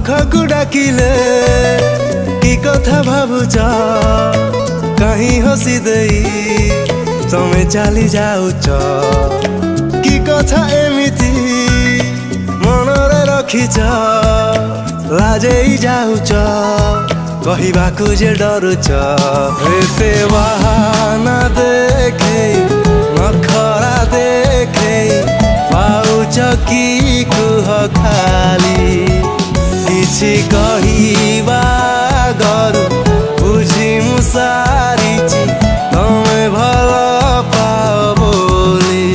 पाखकु डाकिले कि कथा भावुच कहीं हसी देई तमे चली जाऊच कि कथा एमिति मनरे रखिच लाजेई जाऊच कहिबाकु जे डरुच एते बहाना देखे नखरा देखे पाउच कि कुह खाली किछि कहिबा गरु बुझी मु सारिछि तमे भल पाओ बोली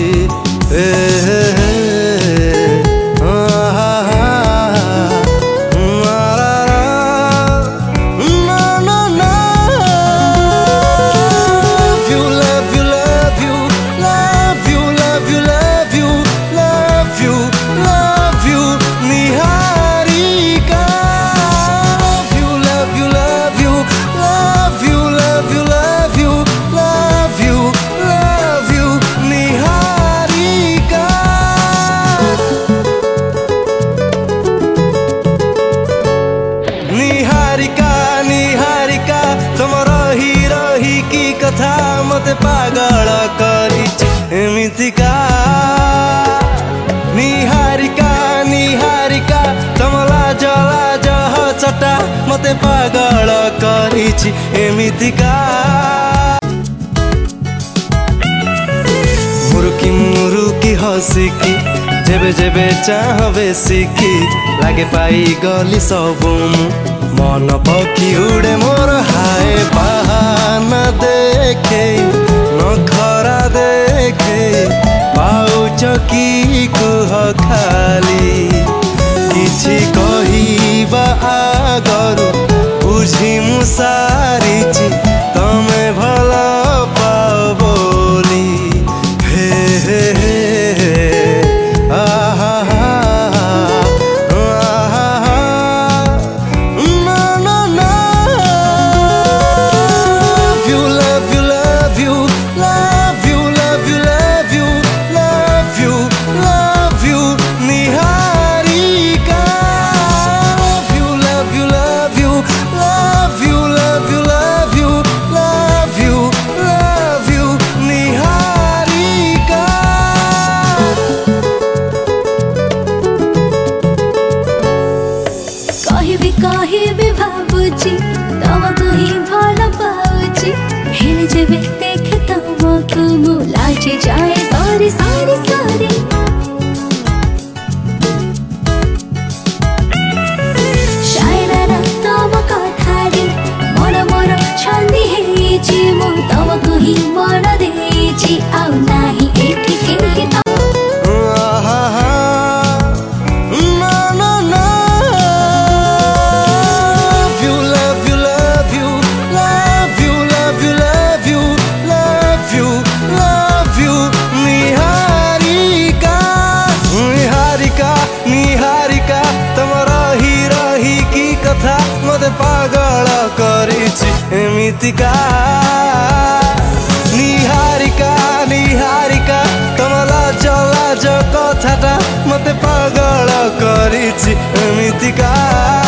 कथा मते पागल करिछि एमितिका निहारिका निहारिका तमला जला जह चटा मते पागल करिछि एमितिका मुरुकी हसिकी जेबे जेबे चाहबे सिकी लागे पाई गली सबु मन पखी उड़े मोर हाय बहाना देखे नखरा देखे पाउच कि कुह खाली किछि कहिबा आगरु बुझी मु सारिछि तमे भल पाओ बोली हे हे हे आहा कहिबे भावुची तमको ही भल पाउची हेले जेबे देखे तमको मु लाजे जाए सारी सारी सारी शायरा तम कथारी मन मोर छंदी हेछि मु तमको ही मन देछि आउ नाही एठी के निहारिका तम रही रही की कथा मते पागल करिछि एमितिका निहारिका निहारिका तम लाज लाज कथाटा मते पागल करिछि एमितिका।